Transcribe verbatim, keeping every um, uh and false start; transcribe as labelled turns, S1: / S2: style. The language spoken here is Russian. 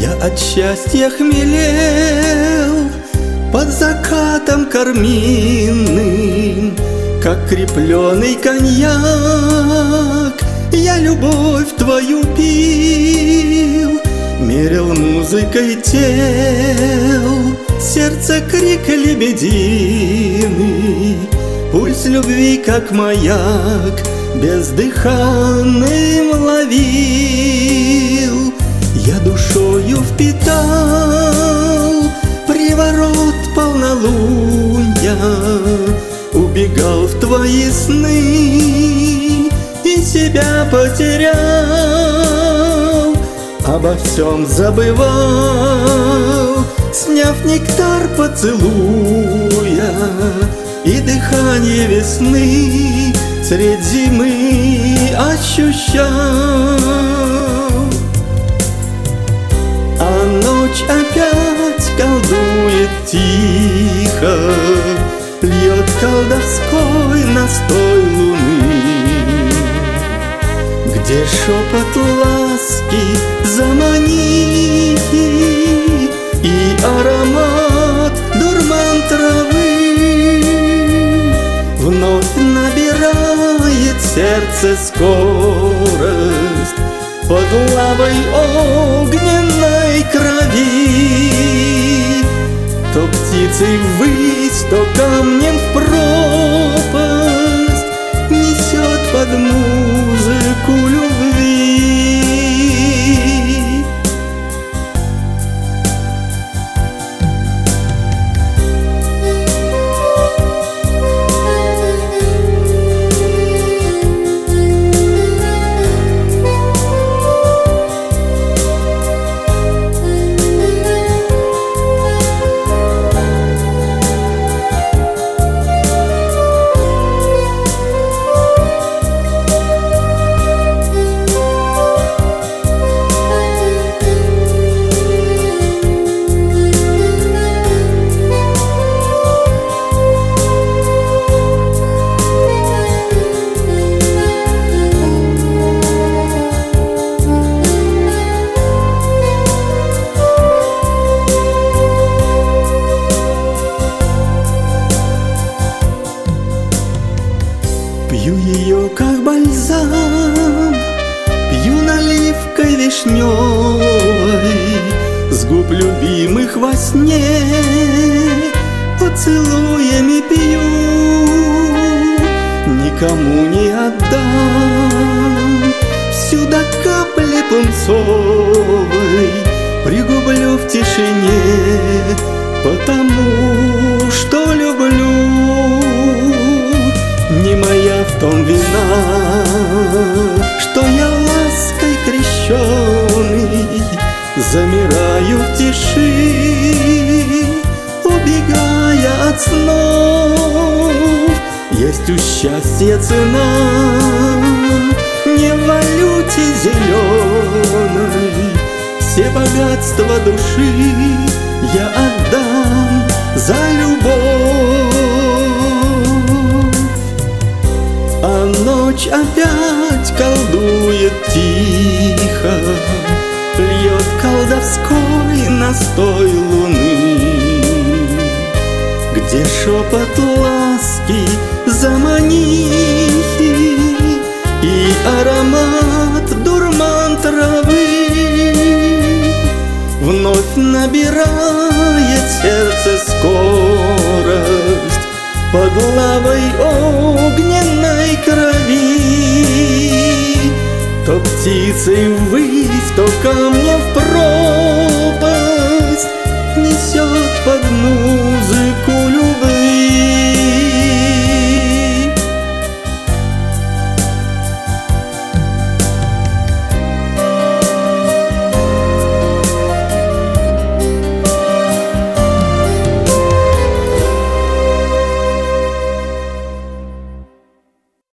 S1: Я от счастья хмелел под закатом карминным, как крепленый коньяк. Я любовь твою пил, мерил музыкой тел, сердце крик лебединый, пульс любви, как маяк, бездыханным ловил. Я душою впитал приворот полнолуния, убегал в твои сны и себя потерял, обо всем забывал, сняв нектар поцелуя и дыхание весны средь зимы ощущал. А ночь опять колдует тихо, льет колдовской настой луны, где шепот ласки заманили и аромат дурман травы. Вновь набирает сердце скорость под лавой огненной крови. То птицей ввысь, то камнем в пропасть несет под музыку любви. Пью ее, как бальзам, пью наливкой вишневой с губ любимых во сне, поцелуями пью, никому не отдам. Всю до капли пунцовой пригублю в тишине, потому что люблю. Не моя в том вина, что я лаской крещеный замираю в тиши, убегая от снов. Есть у счастья цена, не в валюте зеленой, все богатства души я отдам за любовь. А ночь опять колдует тихо, льет колдовской настой луны, где шепот ласки заманили и аромат дурман травы. Вновь набирает сердце скорость под лавой огненной крови. То птицей ввысь, то камнем в пропасть